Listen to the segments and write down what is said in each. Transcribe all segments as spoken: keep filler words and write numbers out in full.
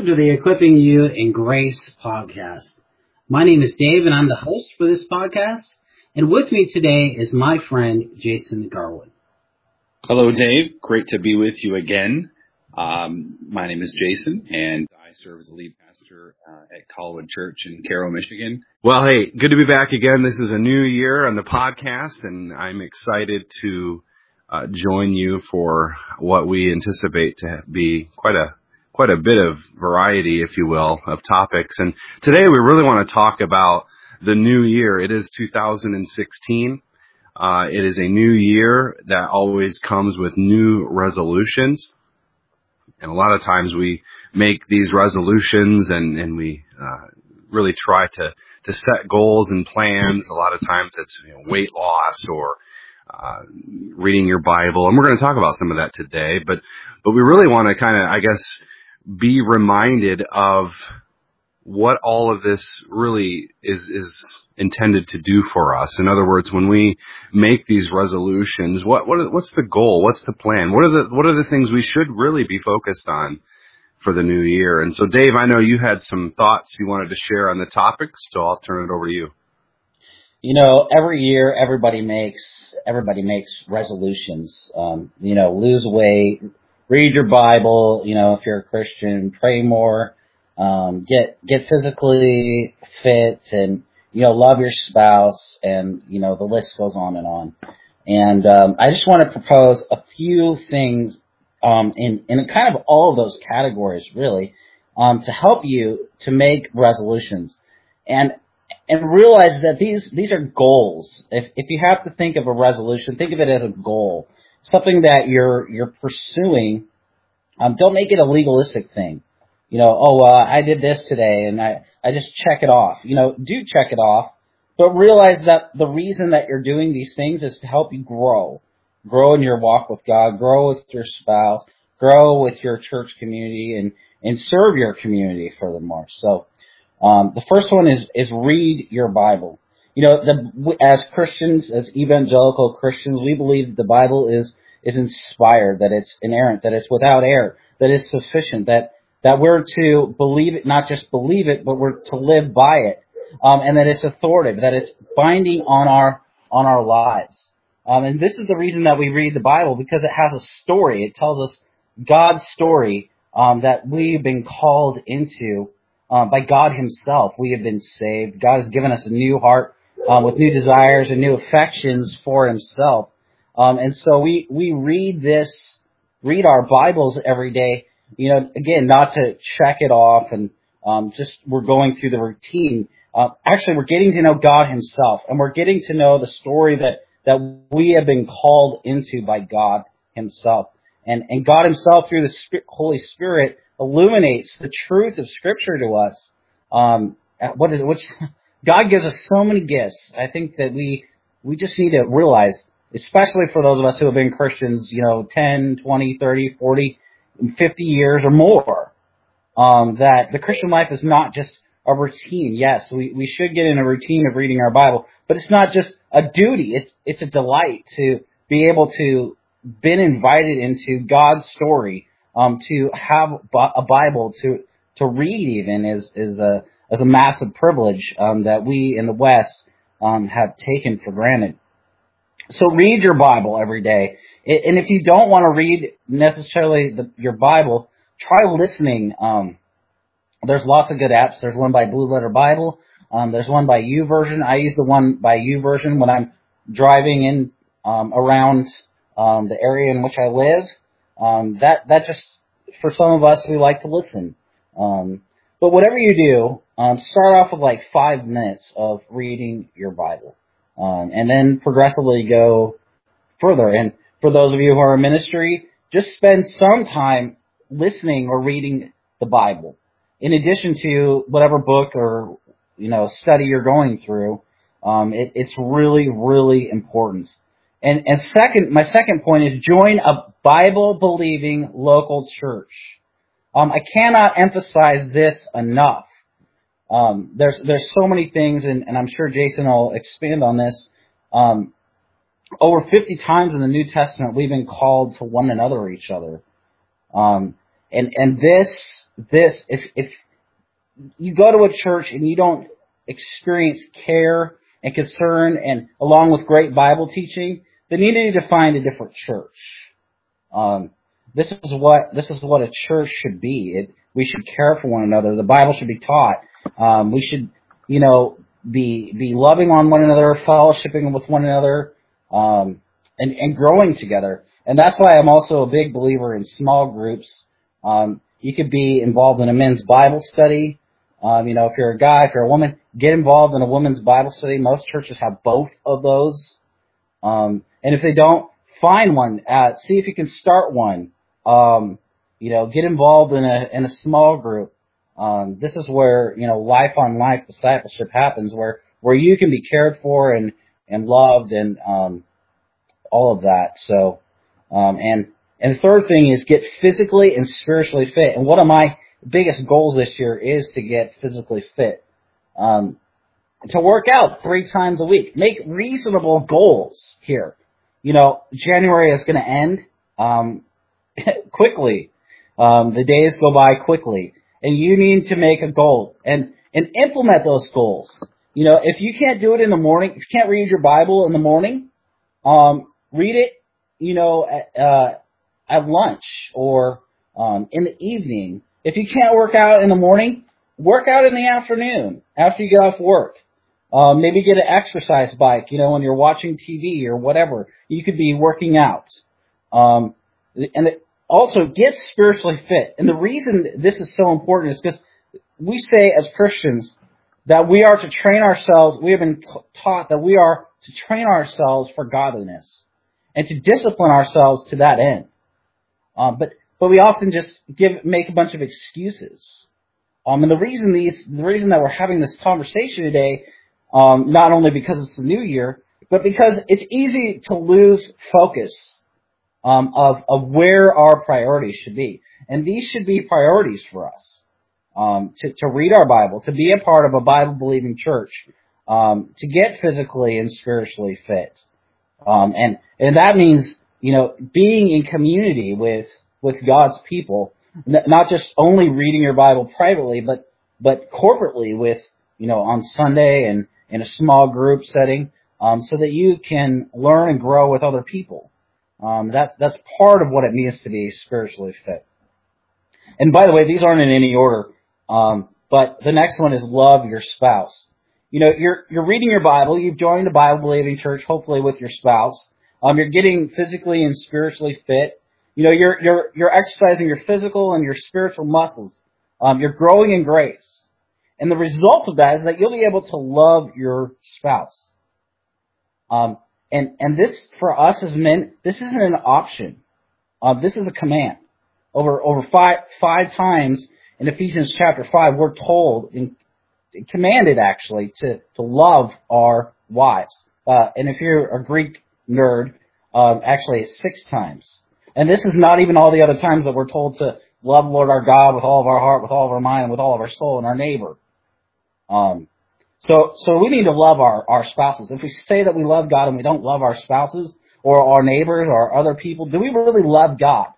Welcome to the Equipping You in Grace podcast. My name is Dave, and I'm the host for this podcast. And with me today is my friend, Jason Garwood. Hello, Dave. Great to be with you again. Um, my name is Jason, and I serve as the lead pastor uh, at Colwood Church in Cairo, Michigan. Well, hey, good to be back again. This is a new year on the podcast, and I'm excited to uh, join you for what we anticipate to be quite a quite a bit of variety, if you will, of topics. And today we really want to talk about the new year. It is two thousand sixteen. Uh, it is a new year that always comes with new resolutions. And a lot of times we make these resolutions and, and we uh, really try to, to set goals and plans. A lot of times it's you know, weight loss or uh, reading your Bible. And we're going to talk about some of that today. But, but we really want to kind of, I guess, be reminded of what all of this really is, is intended to do for us. In other words, when we make these resolutions, what, what, what's the goal? What's the plan? What are the, what are the things we should really be focused on for the new year? And so, Dave, I know you had some thoughts you wanted to share on the topics, so I'll turn it over to you. You know, every year everybody makes, everybody makes resolutions. Um, you know, lose weight, read your Bible, you know, if you're a Christian, pray more, um, get, get physically fit and, you know, love your spouse, and, you know, the list goes on and on. And, um, I just want to propose a few things, um, in, in kind of all of those categories, really, um, to help you to make resolutions. And, and realize that these, these are goals. If, if you have to think of a resolution, think of it as a goal. Something that you're, you're pursuing. Um, don't make it a legalistic thing. You know, oh, uh, I did this today and I, I just check it off. You know, do check it off, but realize that the reason that you're doing these things is to help you grow. Grow in your walk with God, grow with your spouse, grow with your church community, and, and serve your community furthermore. So, um, the first one is, is read your Bible. You know, the, as Christians, as evangelical Christians, we believe that the Bible is, is inspired, that it's inerrant, that it's without error, that it's sufficient, that, that we're to believe it, not just believe it, but we're to live by it, um, and that it's authoritative, that it's binding on our, on our lives. Um, and this is the reason that we read the Bible, because it has a story. It tells us God's story, um, that we've been called into, um, by God himself. We have been saved. God has given us a new heart, um, with new desires and new affections for himself. Um, and so we, we read this, read our Bibles every day, you know, again, not to check it off and, um, just we're going through the routine. Uh, actually, we're getting to know God himself, and we're getting to know the story that, that we have been called into by God himself. And, and God himself, through the Spirit, Holy Spirit, illuminates the truth of Scripture to us. Um, what is, which, God gives us so many gifts. I think that we, we just need to realize, especially for those of us who have been Christians, you know, ten, twenty, thirty, forty, fifty years or more, um, that the Christian life is not just a routine. Yes, we, we should get in a routine of reading our Bible, but it's not just a duty. It's, it's a delight to be able to been invited into God's story, um, to have a Bible to, to read even is, is a, is a massive privilege, um, that we in the West, um, have taken for granted. So read your Bible every day. And if you don't want to read necessarily the, your Bible, try listening. Um, there's lots of good apps. There's one by Blue Letter Bible. Um, there's one by YouVersion. I use the one by YouVersion when I'm driving in um, around um, the area in which I live. Um, that that just, for some of us, we like to listen. Um, but whatever you do, um, start off with like five minutes of reading your Bible. Um, and then progressively go further. And for those of you who are in ministry, just spend some time listening or reading the Bible, in addition to whatever book or, you know, study you're going through. Um, it, it's really, really important. And, and second, my second point is join a Bible-believing local church. Um, I cannot emphasize this enough. Um, there's, there's so many things, and, and I'm sure Jason will expand on this. Um, over fifty times in the New Testament, we've been called to one another, each other. Um, and and this this if if you go to a church and you don't experience care and concern and along with great Bible teaching, then you need to find a different church. Um, this is what this is what a church should be. It, we should care for one another. The Bible should be taught. Um, we should, you know, be be loving on one another, fellowshipping with one another, um, and and growing together. And that's why I'm also a big believer in small groups. Um, you could be involved in a men's Bible study. Um, you know, if you're a guy, if you're a woman, get involved in a women's Bible study. Most churches have both of those. Um, and if they don't, find one. Uh, see if you can start one. Um, you know, get involved in a in a small group. Um, this is where, you know, life on life discipleship happens, where where you can be cared for and and loved and um, all of that. So, um, and and the third thing is get physically and spiritually fit. And one of my biggest goals this year is to get physically fit. Um, to work out three times a week. Make reasonable goals here. You know, January is going to end um, quickly. Um, the days go by quickly. And you need to make a goal and, and implement those goals. You know, if you can't do it in the morning, if you can't read your Bible in the morning, um, read it, you know, at, uh, at lunch or um, in the evening. If you can't work out in the morning, work out in the afternoon after you get off work. Um, maybe get an exercise bike, you know, when you're watching T V or whatever. You could be working out. Um, and it, also get spiritually fit. And the reason this is so important is because we say as Christians that we are to train ourselves. We have been taught that we are to train ourselves for godliness and to discipline ourselves to that end. Um, but but we often just give make a bunch of excuses. Um, and the reason these the reason that we're having this conversation today, um, not only because it's the new year, but because it's easy to lose focus um, of of where our priorities should be, and these should be priorities for us. Um, to, to read our Bible, to be a part of a Bible-believing church, um, to get physically and spiritually fit. Um, and, and that means, you know, being in community with, with God's people, not just only reading your Bible privately, but, but corporately with, you know, on Sunday and in a small group setting, um, so that you can learn and grow with other people. Um, that's, that's part of what it means to be spiritually fit. And by the way, these aren't in any order. Um, but the next one is love your spouse. You know, you're, you're reading your Bible, you've joined a Bible-believing church, hopefully with your spouse. Um, you're getting physically and spiritually fit. You know, you're, you're, you're exercising your physical and your spiritual muscles. Um, you're growing in grace. And the result of that is that you'll be able to love your spouse. Um, and, and this, for us as men, this isn't an option. Uh, this is a command. Over, over five, five times in Ephesians chapter five, we're told, and commanded actually, to, to love our wives. Uh, and if you're a Greek nerd, um, actually it's six times. And this is not even all the other times that we're told to love the Lord our God with all of our heart, with all of our mind, and with all of our soul, and our neighbor. Um, so, so we need to love our, our spouses. If we say that we love God and we don't love our spouses or our neighbors or other people, do we really love God?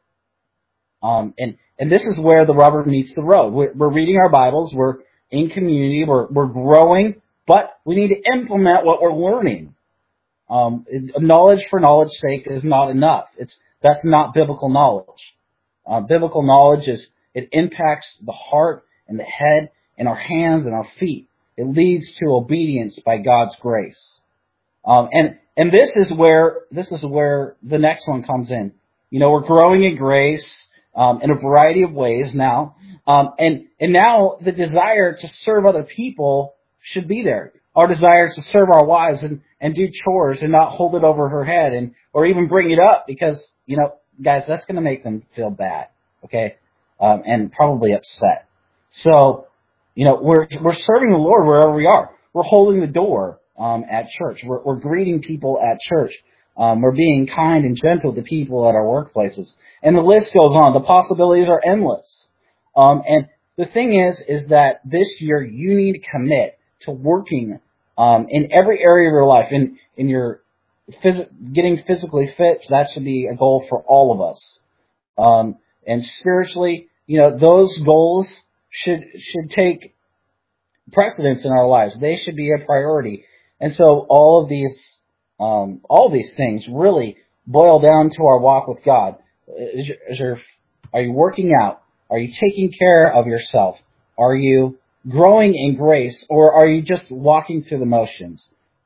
Um, and, and this is where the rubber meets the road. We're, we're reading our Bibles, we're in community, we're, we're growing, but we need to implement what we're learning. Um, knowledge for knowledge's sake is not enough. It's, that's not biblical knowledge. Uh, biblical knowledge is, it impacts the heart and the head and our hands and our feet. It leads to obedience by God's grace. Um, and, and this is where, this is where the next one comes in. You know, we're growing in grace. Um, in a variety of ways now. Um, and, and now the desire to serve other people should be there. Our desire to serve our wives and, and do chores and not hold it over her head and, or even bring it up because, you know, guys, that's going to make them feel bad. Okay. Um, and probably upset. So, you know, we're, we're serving the Lord wherever we are. We're holding the door, um, at church. We're, we're greeting people at church. Um, we're being kind and gentle to people at our workplaces. And the list goes on. The possibilities are endless. Um, and the thing is, is that this year you need to commit to working um, in every area of your life. In, in your phys- getting physically fit, that should be a goal for all of us. Um, And spiritually, you know, those goals should should take precedence in our lives. They should be a priority. And so all of these um, all of these things really boil down to our walk with God. Is your, is your, are you working out? Are you taking care of yourself? Are you growing in grace, or are you just walking through the motions?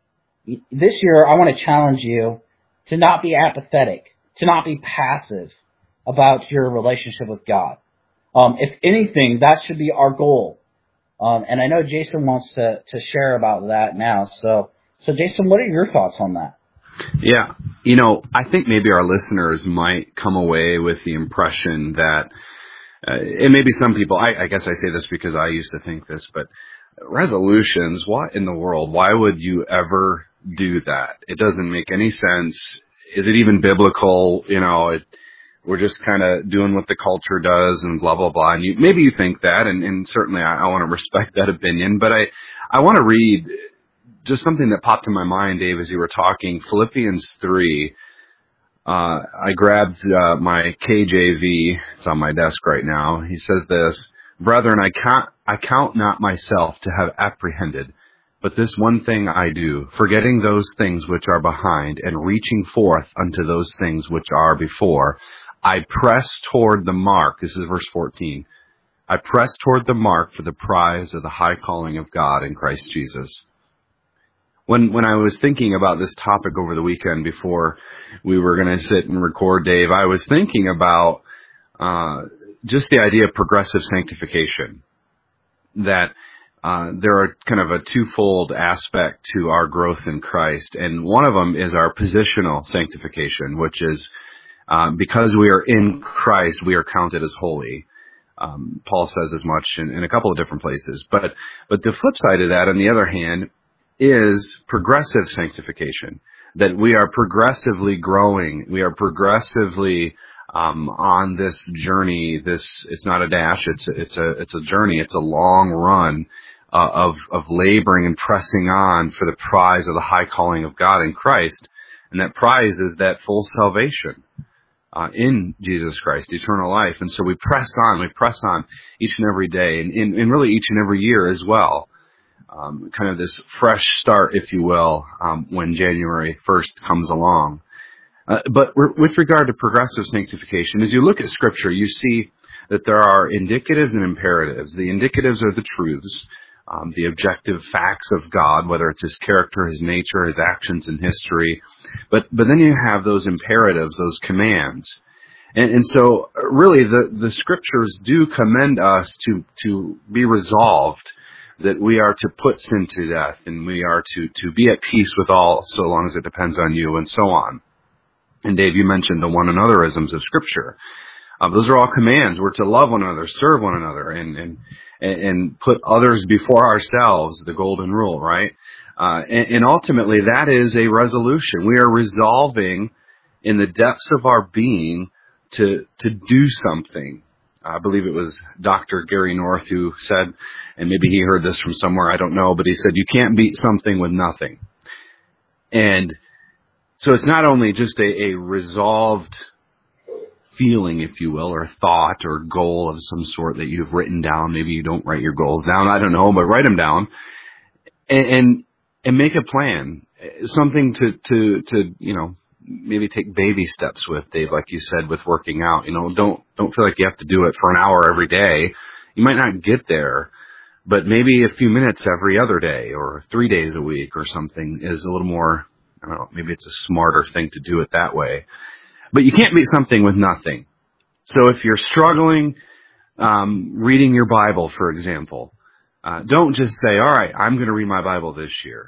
This year, I want to challenge you to not be apathetic, to not be passive about your relationship with God. Um, if anything, that should be our goal. Um, and I know Jason wants to, to share about that now. So, so Jason, what are your thoughts on that? Yeah, you know, I think maybe our listeners might come away with the impression that, uh, and maybe some people, I, I guess I say this because I used to think this, but resolutions, what in the world? Why would you ever do that? It doesn't make any sense. Is it even biblical? You know, it, we're just kind of doing what the culture does and blah, blah, blah. And you, maybe you think that, and, and certainly I, I want to respect that opinion, but I, I want to read just something that popped in my mind, Dave, as you were talking. Philippians three. Uh, I grabbed uh, my K J V. It's on my desk right now. He says this: "Brethren, I count, I count not myself to have apprehended, but this one thing I do, forgetting those things which are behind and reaching forth unto those things which are before, I press toward the mark." This is verse fourteen. "I press toward the mark for the prize of the high calling of God in Christ Jesus." When when I was thinking about this topic over the weekend before we were going to sit and record, Dave, I was thinking about uh, just the idea of progressive sanctification, that uh, there are kind of a twofold aspect to our growth in Christ. And one of them is our positional sanctification, which is uh, because we are in Christ, we are counted as holy. Um, Paul says as much in, in a couple of different places. But but the flip side of that, on the other hand, is progressive sanctification, that we are progressively growing. We are progressively um, on this journey. This, it's not a dash. It's, it's a, it's a journey. It's a long run uh, of, of laboring and pressing on for the prize of the high calling of God in Christ. And that prize is that full salvation uh, in Jesus Christ, eternal life. And so we press on, we press on each and every day, and, and, and really each and every year as well. Um, kind of this fresh start, if you will, um, when January first comes along. Uh, but re- with regard to progressive sanctification, as you look at Scripture, you see that there are indicatives and imperatives. The indicatives are the truths, um, the objective facts of God, whether it's His character, His nature, His actions and history. But but then you have those imperatives, those commands. And, and so really the, the Scriptures do commend us to, to be resolved that we are to put sin to death, and we are to, to be at peace with all, so long as it depends on you, and so on. And Dave, you mentioned the one anotherisms of Scripture. Uh, those are all commands. We're to love one another, serve one another, and and and put others before ourselves, the golden rule, right? Uh, and, and ultimately, that is a resolution. We are resolving in the depths of our being to to do something. I believe it was Doctor Gary North who said, and maybe he heard this from somewhere, I don't know, but he said, you can't beat something with nothing. And so it's not only just a, a resolved feeling, if you will, or thought or goal of some sort that you've written down. Maybe you don't write your goals down, I don't know, but write them down and and, and make a plan, something to, to, to, you know, maybe take baby steps with, Dave, like you said, with working out. You know, don't don't feel like you have to do it for an hour every day. You might not get there, but maybe a few minutes every other day or three days a week or something is a little more, I don't know, maybe it's a smarter thing to do it that way. But you can't beat something with nothing. So if you're struggling um, reading your Bible, for example, uh, don't just say, all right, I'm going to read my Bible this year.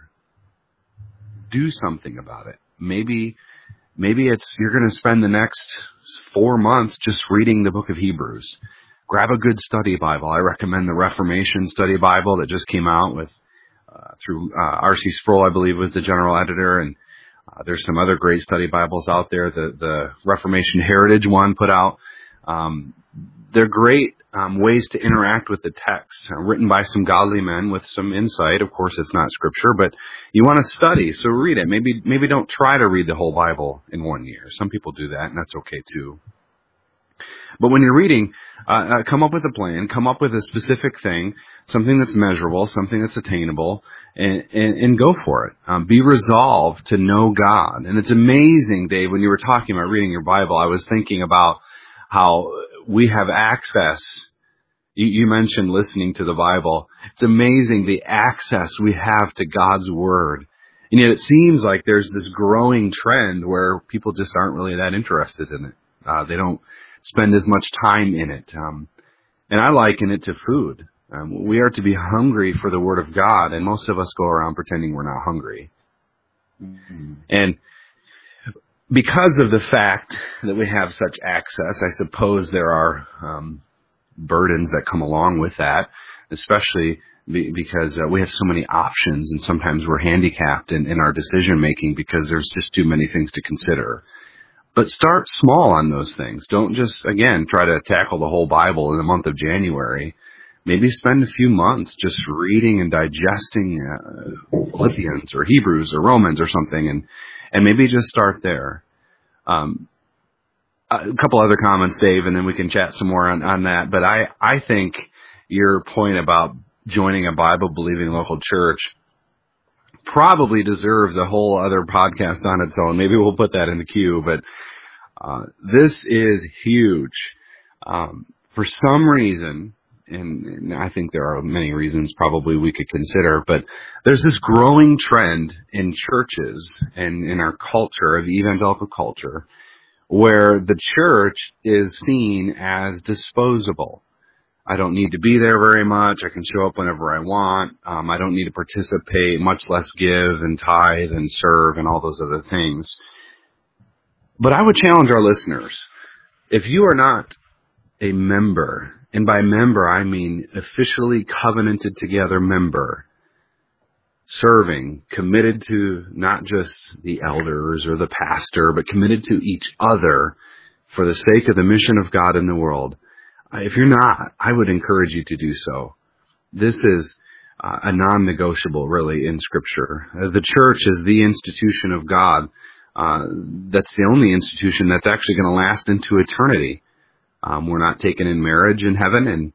Do something about it. Maybe Maybe it's you're going to spend the next four months just reading the book of Hebrews. Grab a good study Bible. I recommend the Reformation Study Bible that just came out with uh, through uh, R C Sproul, I believe, was the general editor, and uh, there's some other great study Bibles out there. The the Reformation Heritage one put out. Um, they're great um, ways to interact with the text, uh, written by some godly men with some insight. Of course, it's not Scripture, but you want to study, so read it. Maybe maybe don't try to read the whole Bible in one year. Some people do that, and that's okay too. But when you're reading, uh, uh, come up with a plan, come up with a specific thing, something that's measurable, something that's attainable, and, and, and go for it. Um, be resolved to know God. And it's amazing, Dave, when you were talking about reading your Bible, I was thinking about how we have access. You, you mentioned listening to the Bible. It's amazing the access we have to God's Word. And yet it seems like there's this growing trend where people just aren't really that interested in it. Uh, they don't spend as much time in it. Um, and I liken it to food. Um, we are to be hungry for the Word of God, and most of us go around pretending we're not hungry. Mm-hmm. And because of the fact that we have such access, I suppose there are um, burdens that come along with that, especially be, because uh, we have so many options, and sometimes we're handicapped in, in our decision making because there's just too many things to consider. But start small on those things. Don't just, again, try to tackle the whole Bible in the month of January. Maybe spend a few months just reading and digesting uh, Philippians or Hebrews or Romans or something, and, and maybe just start there. Um, a couple other comments, Dave, and then we can chat some more on, on that. But I, I think your point about joining a Bible-believing local church probably deserves a whole other podcast on its own. Maybe we'll put that in the queue, but uh, this is huge. Um, for some reason, and, and I think there are many reasons probably we could consider, but there's this growing trend in churches and in our culture, of evangelical culture, where the church is seen as disposable. I don't need to be there very much. I can show up whenever I want. Um, I don't need to participate, much less give and tithe and serve and all those other things. But I would challenge our listeners. If you are not a member, and by member I mean officially covenanted together member, serving, committed to not just the elders or the pastor, but committed to each other for the sake of the mission of God in the world, if you're not, I would encourage you to do so. This is uh, a non-negotiable, really, in Scripture. Uh, the church is the institution of God. Uh, that's the only institution that's actually going to last into eternity. Um, we're not taken in marriage in heaven, and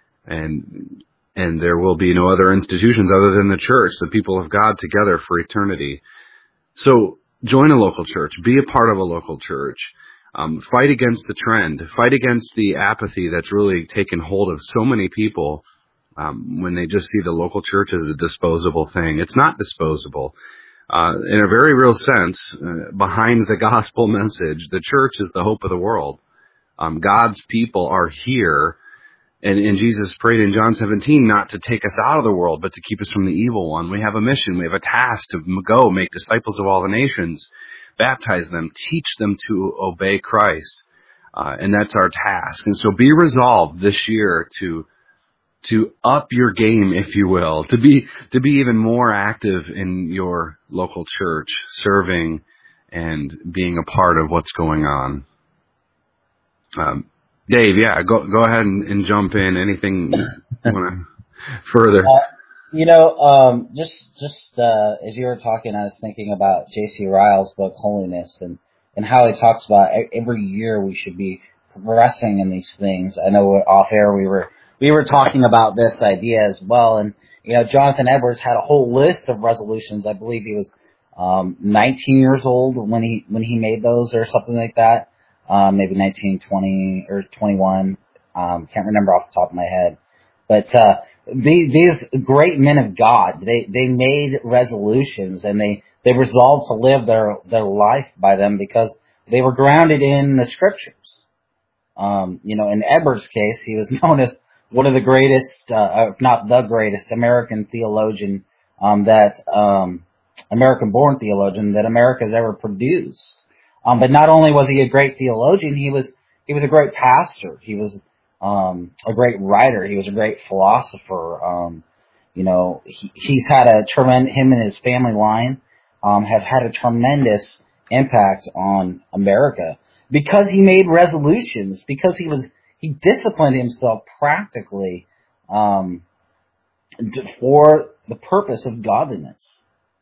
and and there will be no other institutions other than the church, the people of God together for eternity. So join a local church. Be a part of a local church. Um, fight against the trend. Fight against the apathy that's really taken hold of so many people um, when they just see the local church as a disposable thing. It's not disposable. Uh, in a very real sense, uh, behind the gospel message, the church is the hope of the world. Um, God's people are here, and, and Jesus prayed in John seventeen not to take us out of the world, but to keep us from the evil one. We have a mission. We have a task to go make disciples of all the nations. Baptize them, teach them to obey Christ, uh, and that's our task. And so be resolved this year to to up your game, if you will, to be to be even more active in your local church, serving and being a part of what's going on. Um, Dave, yeah, go go ahead and, and jump in. Anything you want to further? Uh, You know, um, just just uh, as you were talking, I was thinking about J C Ryle's book, Holiness, and, and how he talks about every year we should be progressing in these things. I know off air we were we were talking about this idea as well, and you know, Jonathan Edwards had a whole list of resolutions. I believe he was um, nineteen years old when he when he made those, or something like that. Um, maybe nineteen, twenty, or twenty-one. Um, can't remember off the top of my head, but. Uh, These great men of God, they, they made resolutions, and they, they resolved to live their, their life by them because they were grounded in the Scriptures. Um, you know, in Edwards' case, he was known as one of the greatest, uh, if not the greatest, American theologian um, that um, American-born theologian that America has ever produced. Um, but not only was he a great theologian, he was he was a great pastor. He was Um, a great writer. He was a great philosopher. Um, you know, he, he's had a tremendous, him and his family line, um, have had a tremendous impact on America because he made resolutions, because he was, he disciplined himself practically, um, for the purpose of godliness.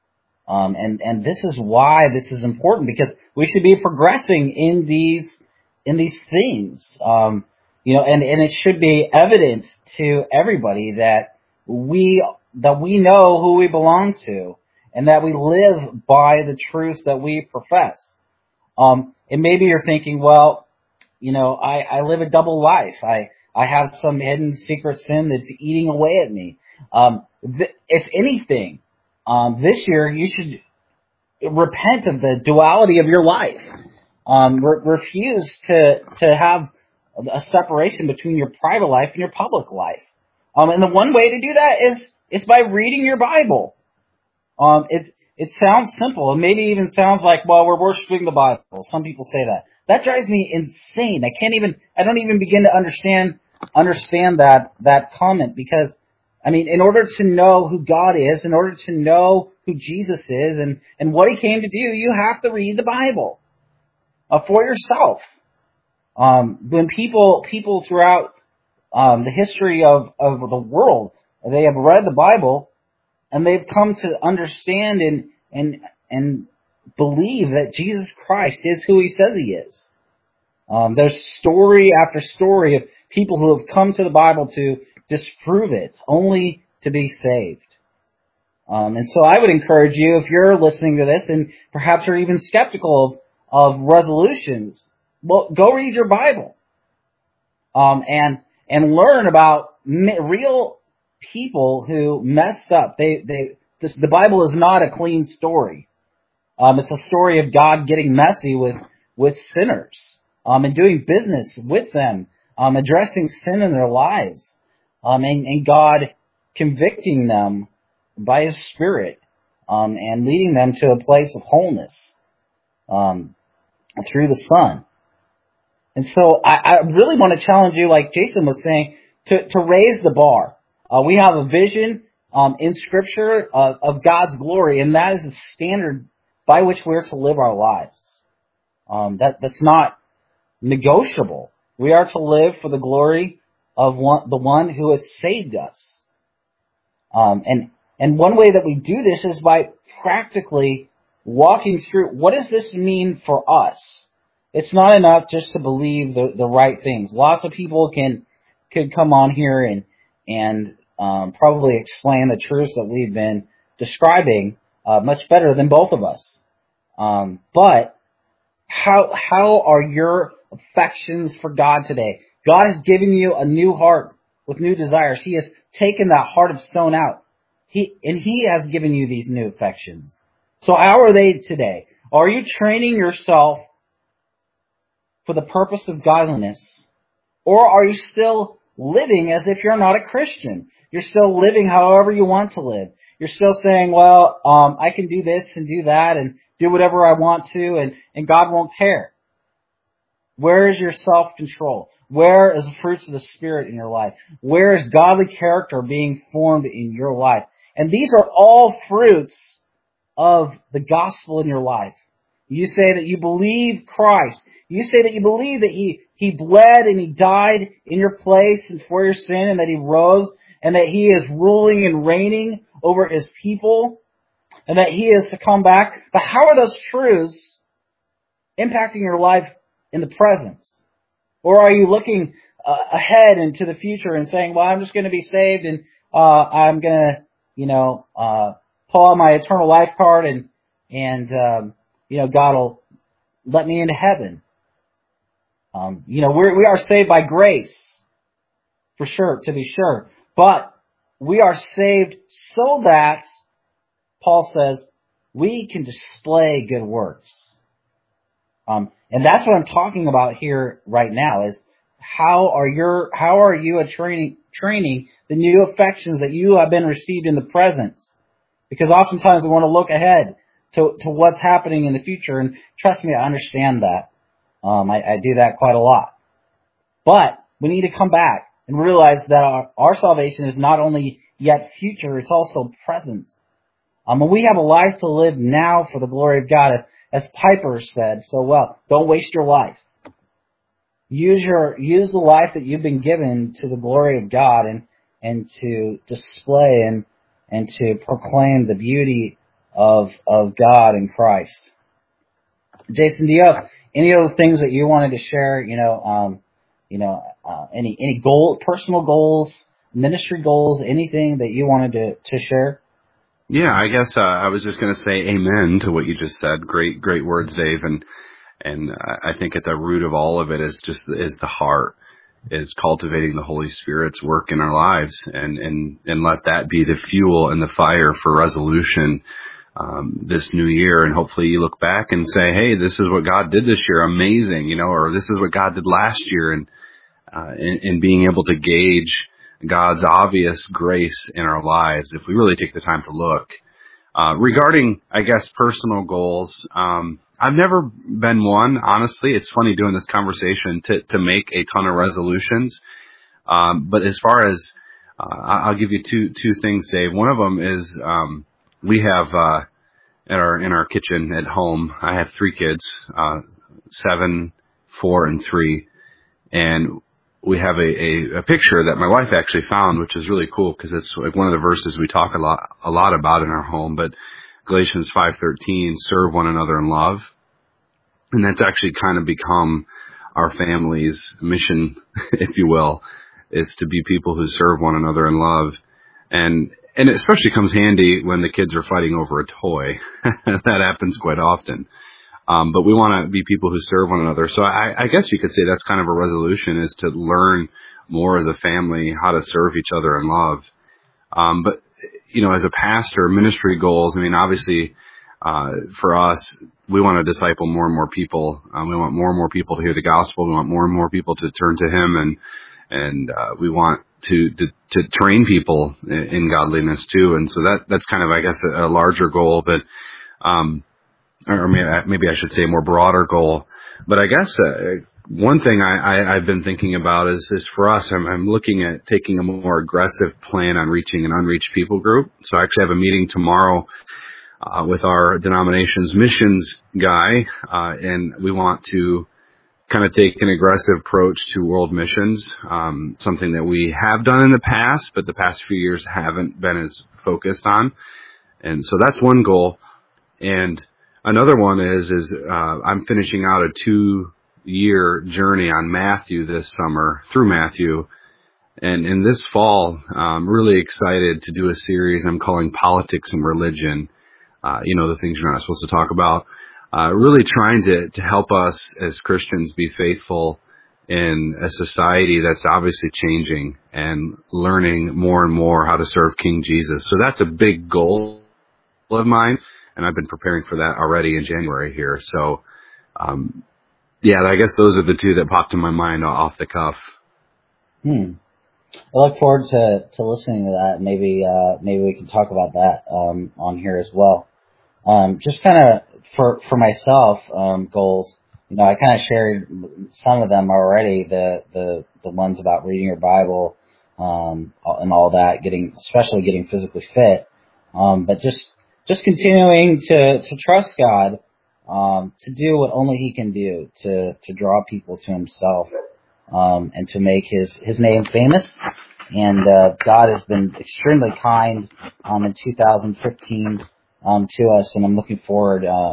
Um, and, and this is why this is important, because we should be progressing in these in these things. Um, you know, and, and it should be evident to everybody that we that we know who we belong to, and that we live by the truths that we profess. Um, and maybe you're thinking, well, you know, I, I live a double life. I, I have some hidden secret sin that's eating away at me. Um, th- if anything, um, this year you should repent of the duality of your life. Um, re- refuse to, to have a separation between your private life and your public life. Um, and the one way to do that is, is by reading your Bible. Um, it, it sounds simple. It maybe even sounds like, well, we're worshiping the Bible. Some people say that. That drives me insane. I can't even, I don't even begin to understand, understand that, that comment because, I mean, in order to know who God is, in order to know who Jesus is and, and what he came to do, you have to read the Bible, uh, for yourself. Um, when people, people throughout, um, the history of, of the world, they have read the Bible and they've come to understand and, and, and believe that Jesus Christ is who he says he is. Um, there's story after story of people who have come to the Bible to disprove it, only to be saved. Um, and so I would encourage you, if you're listening to this and perhaps you're even skeptical of, of resolutions, well, go read your Bible, um, and, and learn about real people who messed up. They, they, this, the Bible is not a clean story. Um, it's a story of God getting messy with, with sinners, um, and doing business with them, um, addressing sin in their lives, um, and, and God convicting them by his Spirit, um, and leading them to a place of wholeness, um, through the Son. And so I, I really want to challenge you, like Jason was saying, to, to raise the bar. Uh, we have a vision, um, in Scripture of, of God's glory, and that is the standard by which we're to live our lives. Um, that, that's not negotiable. We are to live for the glory of one, the one who has saved us. Um, and, and one way that we do this is by practically walking through, what does this mean for us? It's not enough just to believe the, the right things. Lots of people can, could come on here and, and, um, probably explain the truths that we've been describing, uh, much better than both of us. Um, but how, how are your affections for God today? God has given you a new heart with new desires. He has taken that heart of stone out. He, and he has given you these new affections. So how are they today? Are you training yourself for the purpose of godliness? Or are you still living as if you're not a Christian? You're still living however you want to live. You're still saying, well, um, I can do this and do that and do whatever I want to, and, and God won't care. Where is your self-control? Where is the fruits of the Spirit in your life? Where is godly character being formed in your life? And these are all fruits of the gospel in your life. You say that you believe Christ. You say that you believe that He, He bled and He died in your place and for your sin, and that He rose, and that He is ruling and reigning over His people, and that He is to come back. But how are those truths impacting your life in the present? Or are you looking uh, ahead into the future and saying, well, I'm just going to be saved and uh, I'm going to, you know, uh, pull out my eternal life card and, and um, you know, God will let me into heaven. Um, you know, we're, we are saved by grace, for sure, to be sure. But we are saved so that, Paul says, we can display good works. Um, and that's what I'm talking about here right now, is how are your, how are you a training, training the new affections that you have been received in the present? Because oftentimes we want to look ahead to, to what's happening in the future. And trust me, I understand that. Um, I, I do that quite a lot. But we need to come back and realize that our, our salvation is not only yet future, it's also present. Um, and we have a life to live now for the glory of God, as, as Piper said so well. Don't waste your life. Use your, use the life that you've been given to the glory of God, and, and to display and, and to proclaim the beauty of, of God in Christ. Jason, do you have any other things that you wanted to share? You know, um, you know, uh, any any goal, personal goals, ministry goals, anything that you wanted to to share? Yeah, I guess uh, I was just going to say amen to what you just said. Great, great words, Dave. And and I think at the root of all of it is just is the heart, is cultivating the Holy Spirit's work in our lives, and and and let that be the fuel and the fire for resolution um, this new year. And hopefully you look back and say, hey, this is what God did this year, amazing, you know, or this is what God did last year, and uh, in, in being able to gauge God's obvious grace in our lives if we really take the time to look. Uh, regarding, I guess, personal goals, um, I've never been one, honestly. It's funny doing this conversation to, to make a ton of resolutions. Um, but as far as, uh, I'll give you two, two things, Dave. One of them is, um, we have, uh, at our, in our kitchen at home, I have three kids, uh, seven, four, and three. And we have a, a, a picture that my wife actually found, which is really cool because it's like one of the verses we talk a lot, a lot about in our home, but Galatians five thirteen, serve one another in love. And that's actually kind of become our family's mission, if you will, is to be people who serve one another in love. And, and it especially comes handy when the kids are fighting over a toy. That happens quite often. Um, but we want to be people who serve one another. So I, I guess you could say that's kind of a resolution, is to learn more as a family how to serve each other in love. Um, but, you know, as a pastor, ministry goals, I mean, obviously, uh, for us, we want to disciple more and more people. Um, we want more and more people to hear the gospel. We want more and more people to turn to Him, and, and, uh, we want to, to, to train people in, in godliness too. And so that, that's kind of, I guess, a, a larger goal, but, um, or maybe I should say a more broader goal. But I guess uh, one thing I, I, I've been thinking about is, is for us, I'm, I'm looking at taking a more aggressive plan on reaching an unreached people group. So I actually have a meeting tomorrow uh, with our denomination's missions guy, uh, and we want to kind of take an aggressive approach to world missions, um, something that we have done in the past, but the past few years haven't been as focused on. And so that's one goal. And another one is, is, uh, I'm finishing out a two year journey on Matthew this summer, through Matthew. And in this fall, I'm really excited to do a series I'm calling Politics and Religion. Uh, you know, the things you're not supposed to talk about. Uh, really trying to, to help us as Christians be faithful in a society that's obviously changing, and learning more and more how to serve King Jesus. So that's a big goal of mine. And I've been preparing for that already in January here. So, um, yeah, I guess those are the two that popped in my mind off the cuff. Hmm. I look forward to, to listening to that. Maybe, uh, maybe we can talk about that, um, on here as well. Um, just kind of for, for myself, um, goals, you know, I kind of shared some of them already, the, the, the ones about reading your Bible, um, and all that, getting, especially getting physically fit. Um, but just, Just continuing to, to trust God, um, to do what only He can do, to, to draw people to Himself, um, and to make His, His name famous. And, uh, God has been extremely kind, um, in two thousand fifteen, um, to us. And I'm looking forward, uh,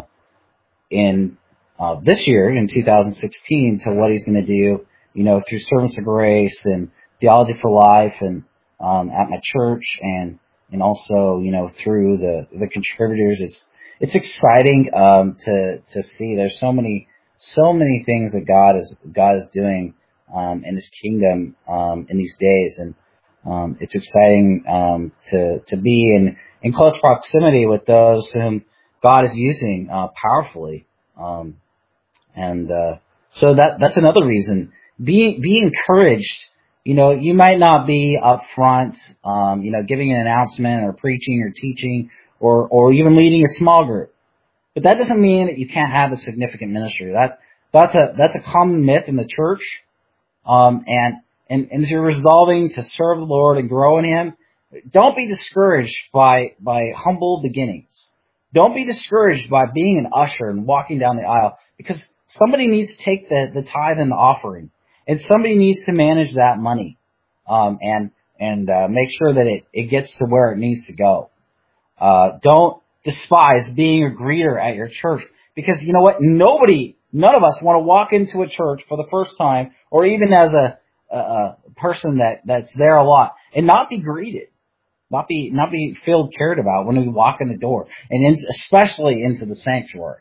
in, uh, this year, in two thousand sixteen, to what He's going to do, you know, through Servants of Grace and Theology for Life, and, um, at my church, and, and also, you know, through the, the contributors. It's, it's exciting, um, to, to see. There's so many, so many things that God is, God is doing, um, in His kingdom, um, in these days. And, um, it's exciting, um, to, to be in, in close proximity with those whom God is using, uh, powerfully. Um, and, uh, so that, that's another reason. Be, be encouraged. You know, you might not be up front, um, you know, giving an announcement or preaching or teaching or, or even leading a small group. But that doesn't mean that you can't have a significant ministry. That, that's a, that's a common myth in the church. Um, and, and, and as you're resolving to serve the Lord and grow in Him, don't be discouraged by, by humble beginnings. Don't be discouraged by being an usher and walking down the aisle, because somebody needs to take the, the tithe and the offering. And somebody needs to manage that money, um, and, and, uh, make sure that it, it gets to where it needs to go. Uh, don't despise being a greeter at your church, because you know what? Nobody, none of us want to walk into a church for the first time, or even as a, a, a person that, that's there a lot, and not be greeted, not be not be feel cared about when we walk in the door, and in, especially into the sanctuary.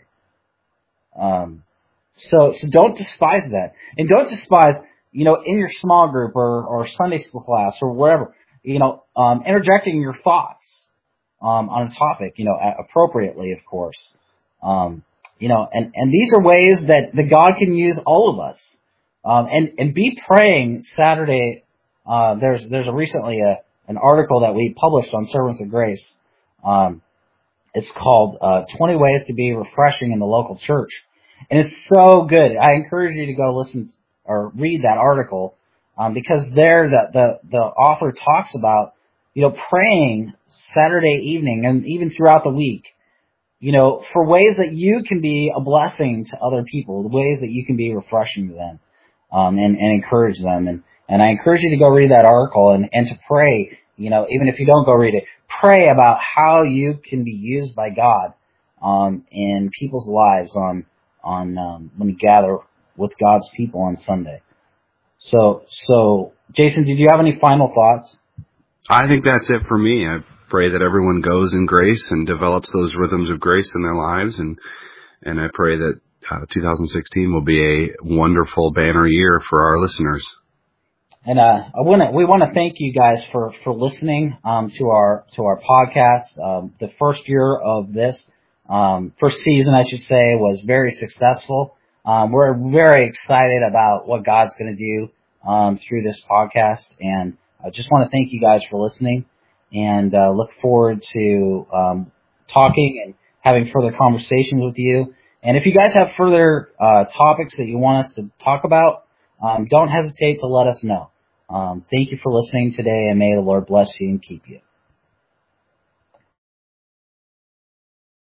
Um, so so don't despise that, and don't despise, you know, in your small group or, or Sunday school class or wherever, you know, um, interjecting your thoughts um, on a topic, you know, appropriately, of course. Um, you know, and, and these are ways that, that God can use all of us. Um, and, and be praying Saturday. Uh, there's, there's a recently a, an article that we published on Servants of Grace. Um, it's called, uh, twenty ways to be refreshing in the local church. And it's so good. I encourage you to go listen or read that article, um, because there the, the, the author talks about, you know, praying Saturday evening and even throughout the week, you know, for ways that you can be a blessing to other people, the ways that you can be refreshing to them, um, and, and encourage them. And, and I encourage you to go read that article and, and to pray, you know, even if you don't go read it, pray about how you can be used by God, um, in people's lives on, on, um, when you gather with God's people on Sunday. So, so, Jason, did you have any final thoughts? I think that's it for me. I pray that everyone goes in grace and develops those rhythms of grace in their lives, and and I pray that uh, two thousand sixteen will be a wonderful banner year for our listeners. And uh, I want to we want to thank you guys for for listening um, to our to our podcast. Um, the first year of this um, first season, I should say, was very successful. Um, we're very excited about what God's going to do um, through this podcast, and I just want to thank you guys for listening, and uh, look forward to um, talking and having further conversations with you. And if you guys have further uh, topics that you want us to talk about, um, don't hesitate to let us know. Um, thank you for listening today, and may the Lord bless you and keep you.